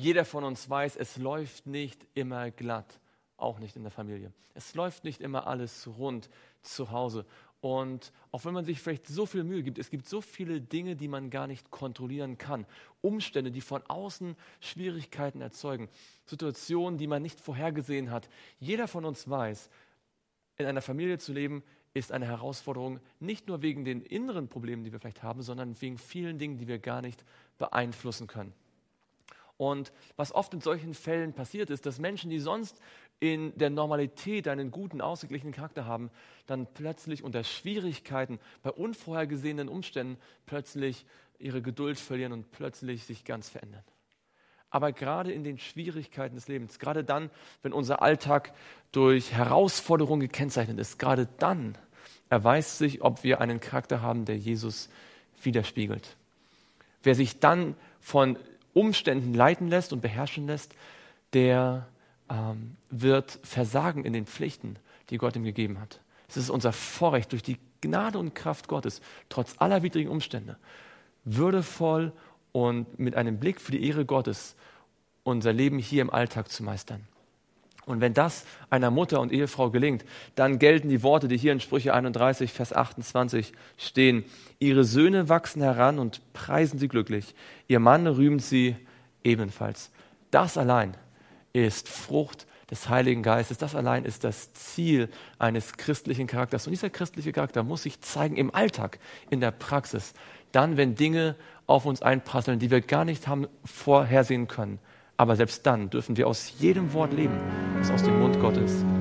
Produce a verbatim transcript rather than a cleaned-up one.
Jeder von uns weiß, es läuft nicht immer glatt, auch nicht in der Familie. Es läuft nicht immer alles rund zu Hause. Und auch wenn man sich vielleicht so viel Mühe gibt, es gibt so viele Dinge, die man gar nicht kontrollieren kann. Umstände, die von außen Schwierigkeiten erzeugen. Situationen, die man nicht vorhergesehen hat. Jeder von uns weiß, in einer Familie zu leben, ist eine Herausforderung, nicht nur wegen den inneren Problemen, die wir vielleicht haben, sondern wegen vielen Dingen, die wir gar nicht beeinflussen können. Und was oft in solchen Fällen passiert ist, dass Menschen, die sonst in der Normalität einen guten, ausgeglichenen Charakter haben, dann plötzlich unter Schwierigkeiten, bei unvorhergesehenen Umständen plötzlich ihre Geduld verlieren und plötzlich sich ganz verändern. Aber gerade in den Schwierigkeiten des Lebens, gerade dann, wenn unser Alltag durch Herausforderungen gekennzeichnet ist, gerade dann erweist sich, ob wir einen Charakter haben, der Jesus widerspiegelt. Wer sich dann von Umständen leiten lässt und beherrschen lässt, der ähm, wird versagen in den Pflichten, die Gott ihm gegeben hat. Es ist unser Vorrecht, durch die Gnade und Kraft Gottes, trotz aller widrigen Umstände, würdevoll und mit einem Blick für die Ehre Gottes unser Leben hier im Alltag zu meistern. Und wenn das einer Mutter und Ehefrau gelingt, dann gelten die Worte, die hier in Sprüche einunddreißig, Vers achtundzwanzig stehen. Ihre Söhne wachsen heran und preisen sie glücklich. Ihr Mann rühmt sie ebenfalls. Das allein ist Frucht des Heiligen Geistes. Das allein ist das Ziel eines christlichen Charakters. Und dieser christliche Charakter muss sich zeigen im Alltag, in der Praxis. Dann, wenn Dinge auf uns einprasseln, die wir gar nicht haben vorhersehen können. Aber selbst dann dürfen wir aus jedem Wort leben, das aus dem Mund Gottes